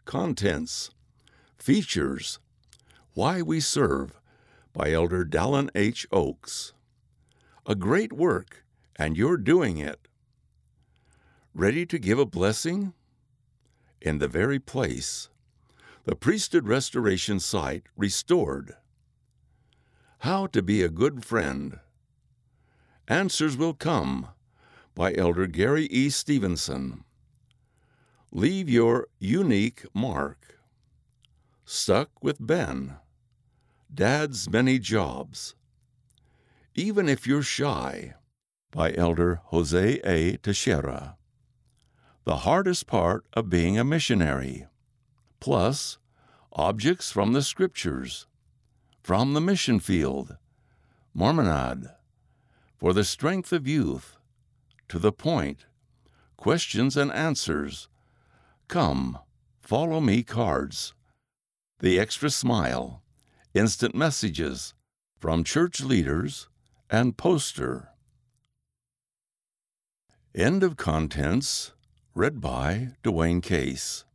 Contents. Features. Why We Serve by Elder Dallin H. Oaks. A great work, and you're doing it. Ready to give a blessing? In the very place. The Priesthood Restoration Site restored. How to be a good friend. Answers Will Come by Elder Gary E. Stevenson. Leave Your Unique Mark. Stuck with Ben. Dad's Many Jobs. Even If You're Shy by Elder Jose A. Teixeira. The Hardest Part of Being a Missionary. Plus, Objects from the Scriptures. From the Mission Field. Mormonad. For the Strength of Youth. To the Point. Questions and Answers. Come, Follow Me cards. The Extra Smile. Instant Messages from Church Leaders and Poster. End of contents. Read by Dwayne Case.